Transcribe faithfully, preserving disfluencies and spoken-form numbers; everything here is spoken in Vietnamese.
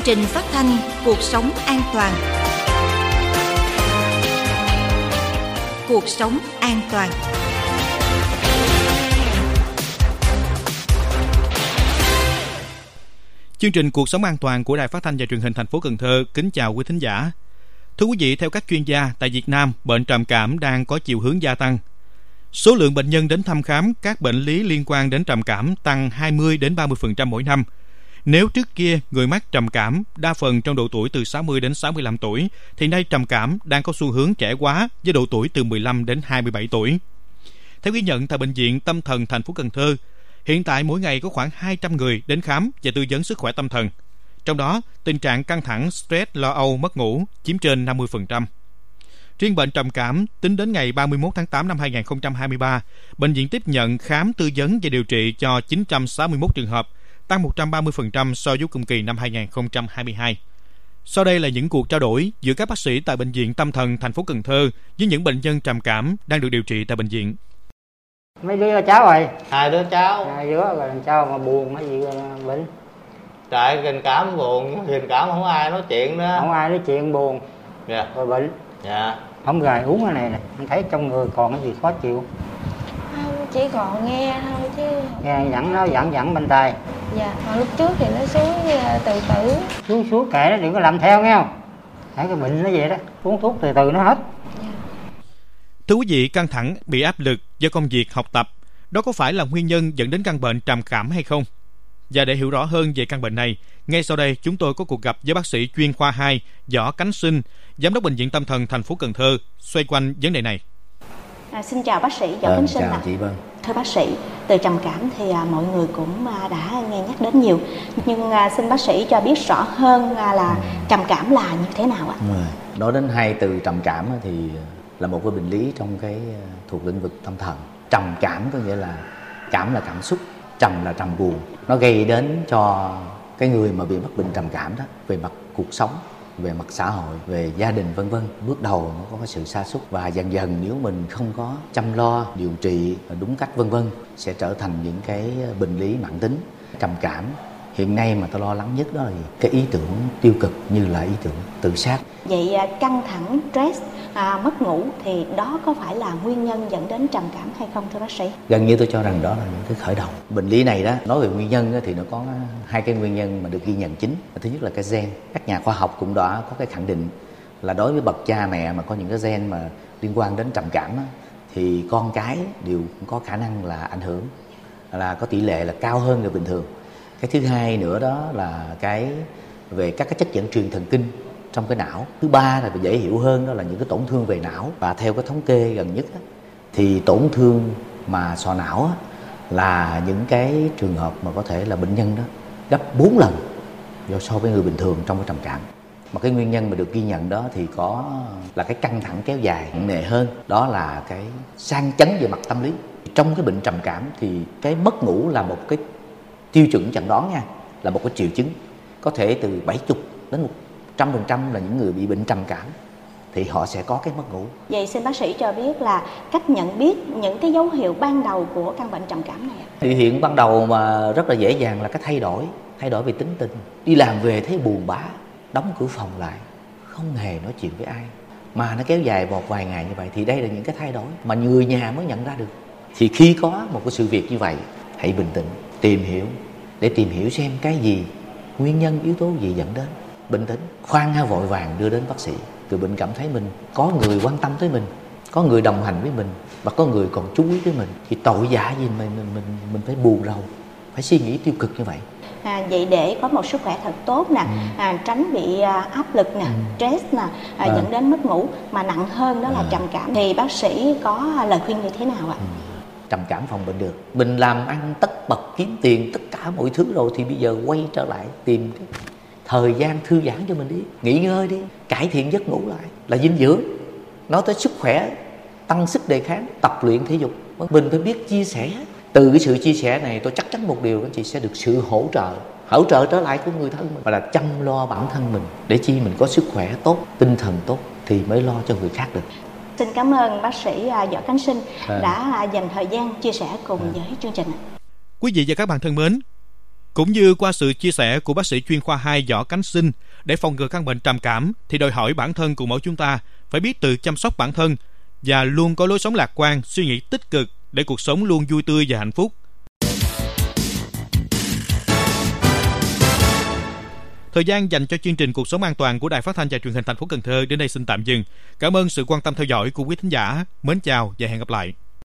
Chương trình phát thanh Cuộc sống an toàn. Cuộc sống an toàn. Chương trình Cuộc sống an toàn của Đài Phát thanh và Truyền hình thành phố Cần Thơ kính chào quý thính giả. Thưa quý vị, theo các chuyên gia, tại Việt Nam, bệnh trầm cảm đang có chiều hướng gia tăng. Số lượng bệnh nhân đến thăm khám các bệnh lý liên quan đến trầm cảm tăng hai mươi đến ba mươi phần trăm mỗi năm. Nếu trước kia người mắc trầm cảm đa phần trong độ tuổi từ sáu mươi đến sáu mươi lăm tuổi, thì nay trầm cảm đang có xu hướng trẻ hóa với độ tuổi từ mười lăm đến hai mươi bảy tuổi. Theo ghi nhận tại Bệnh viện Tâm thần thành phố Cần Thơ, hiện tại mỗi ngày có khoảng hai trăm người đến khám và tư vấn sức khỏe tâm thần. Trong đó, tình trạng căng thẳng, stress, lo âu, mất ngủ chiếm trên năm mươi phần trăm. Riêng bệnh trầm cảm, tính đến ngày ba mươi mốt tháng tám năm hai nghìn không trăm hai mươi ba, bệnh viện tiếp nhận khám, tư vấn và điều trị cho chín trăm sáu mươi mốt trường hợp, tăng một trăm ba mươi phần trăm so với cùng kỳ năm hai nghìn không trăm hai mươi hai. Sau đây là những cuộc trao đổi giữa các bác sĩ tại Bệnh viện Tâm thần thành phố Cần Thơ với những bệnh nhân trầm cảm đang được điều trị tại bệnh viện. Mấy đứa cháu rồi? Hai đứa cháu. Hai đứa rồi làm sao mà buồn hay gì bệnh? Trời, tình cảm buồn, tình cảm không ai nói chuyện nữa. Không ai nói chuyện buồn. Dạ. Rồi bệnh. Dạ. Không gài uống cái này nè, anh thấy trong người còn cái gì khó chịu? Không, chỉ còn nghe thôi chứ. Nghe dẫn nó dẫn dẫn bên tai. Dạ, mà lúc trước thì nó xuống từ từ. Xuống xuống kệ nó, đừng có làm theo nghe không? Thấy cái bệnh nó vậy đó, uống thuốc từ từ nó hết. Dạ. Thưa quý vị, căng thẳng, bị áp lực do công việc, học tập, đó có phải là nguyên nhân dẫn đến căn bệnh trầm cảm hay không? Và để hiểu rõ hơn về căn bệnh này, ngay sau đây chúng tôi có cuộc gặp với bác sĩ chuyên khoa hai Võ Khánh Sinh, giám đốc Bệnh viện Tâm thần thành phố Cần Thơ, xoay quanh vấn đề này. À, xin chào bác sĩ Võ Khánh Sinh. Chào chị Vân. Thưa bác sĩ, từ trầm cảm thì à, mọi người cũng à, đã nghe nhắc đến nhiều, nhưng à, xin bác sĩ cho biết rõ hơn à, là ừ. trầm cảm là như thế nào ạ? Ừ. Nói đến hai từ trầm cảm thì là một cái bệnh lý trong cái thuộc lĩnh vực tâm thần. Trầm cảm có nghĩa là cảm là cảm xúc, trầm là trầm buồn. Nó gây đến cho cái người mà bị mắc bệnh trầm cảm đó về mặt cuộc sống, về mặt xã hội, về gia đình vân vân. Bước đầu nó có cái sự sa sút và dần dần nếu mình không có chăm lo, điều trị đúng cách vân vân sẽ trở thành những cái bệnh lý mãn tính. Trầm cảm hiện nay mà tôi lo lắng nhất đó là gì? Cái ý tưởng tiêu cực như là ý tưởng tự sát. Vậy căng thẳng, stress, à, mất ngủ thì đó có phải là nguyên nhân dẫn đến trầm cảm hay không thưa bác sĩ? Gần như tôi cho rằng đó là những cái khởi đầu. Bệnh lý này đó, nói về nguyên nhân thì nó có hai cái nguyên nhân mà được ghi nhận chính. Thứ nhất là cái gen. Các nhà khoa học cũng đã có cái khẳng định là đối với bậc cha mẹ mà có những cái gen mà liên quan đến trầm cảm đó, thì con cái đều có khả năng là ảnh hưởng, là có tỷ lệ là cao hơn người bình thường. Cái thứ hai nữa đó là cái về các cái chất dẫn truyền thần kinh trong cái não. Thứ ba là dễ hiểu hơn đó là những cái tổn thương về não. Và theo cái thống kê gần nhất đó, thì tổn thương mà sọ não á, là những cái trường hợp mà có thể là bệnh nhân đó gấp bốn lần so với người bình thường trong cái trầm cảm. Mà cái nguyên nhân mà được ghi nhận đó thì có là cái căng thẳng kéo dài nặng nề hơn, đó là cái sang chấn về mặt tâm lý. Trong cái bệnh trầm cảm thì cái mất ngủ là một cái tiêu chuẩn chẩn đoán nha, là một cái triệu chứng. Có thể từ bảy mươi đến một trăm phần trăm là những người bị bệnh trầm cảm thì họ sẽ có cái mất ngủ. Vậy xin bác sĩ cho biết là cách nhận biết những cái dấu hiệu ban đầu của căn bệnh trầm cảm này. Biểu hiện ban đầu mà rất là dễ dàng là cái thay đổi, thay đổi về tính tình. Đi làm về thấy buồn bã, đóng cửa phòng lại, không hề nói chuyện với ai. Mà nó kéo dài một vài ngày như vậy thì đây là những cái thay đổi mà người nhà mới nhận ra được. Thì khi có một cái sự việc như vậy, hãy bình tĩnh, tìm hiểu để tìm hiểu xem cái gì, nguyên nhân, yếu tố gì dẫn đến. Bình tĩnh, khoan ha vội vàng đưa đến bác sĩ. Người bệnh cảm thấy mình có người quan tâm tới mình, có người đồng hành với mình và có người còn chú ý tới mình, thì tội vạ gì mình mình mình mình phải buồn rầu, phải suy nghĩ tiêu cực như vậy. À, vậy để có một sức khỏe thật tốt nè, ừ. à, tránh bị à, áp lực nè, ừ. stress nè, à, à. dẫn đến mất ngủ, mà nặng hơn đó là à. trầm cảm, thì bác sĩ có lời khuyên như thế nào ạ? Ừ. Trầm cảm phòng bệnh được. Mình làm ăn tất bật kiếm tiền tất cả mọi thứ rồi thì bây giờ quay trở lại tìm cái thời gian thư giãn cho mình đi, nghỉ ngơi đi, cải thiện giấc ngủ lại, là dinh dưỡng. Nói tới sức khỏe, tăng sức đề kháng, tập luyện thể dục, mình phải biết chia sẻ. Từ cái sự chia sẻ này tôi chắc chắn một điều, anh chị sẽ được sự hỗ trợ hỗ trợ trở lại của người thân mình, và là chăm lo bản thân mình để chi mình có sức khỏe tốt, tinh thần tốt thì mới lo cho người khác được. Xin cảm ơn bác sĩ Võ Khánh Sinh à. đã dành thời gian chia sẻ cùng à. với chương trình. Quý vị và các bạn thân mến, Cũng như qua sự chia sẻ của bác sĩ chuyên khoa hai Võ Cánh Sinh, để phòng ngừa căn bệnh trầm cảm thì đòi hỏi bản thân của mỗi chúng ta phải biết tự chăm sóc bản thân và luôn có lối sống lạc quan, suy nghĩ tích cực để cuộc sống luôn vui tươi và hạnh phúc. Thời gian dành cho chương trình Cuộc sống an toàn của Đài Phát thanh và Truyền hình thành phố Cần Thơ đến đây xin tạm dừng. Cảm ơn sự quan tâm theo dõi của quý thính giả. Mến chào và hẹn gặp lại.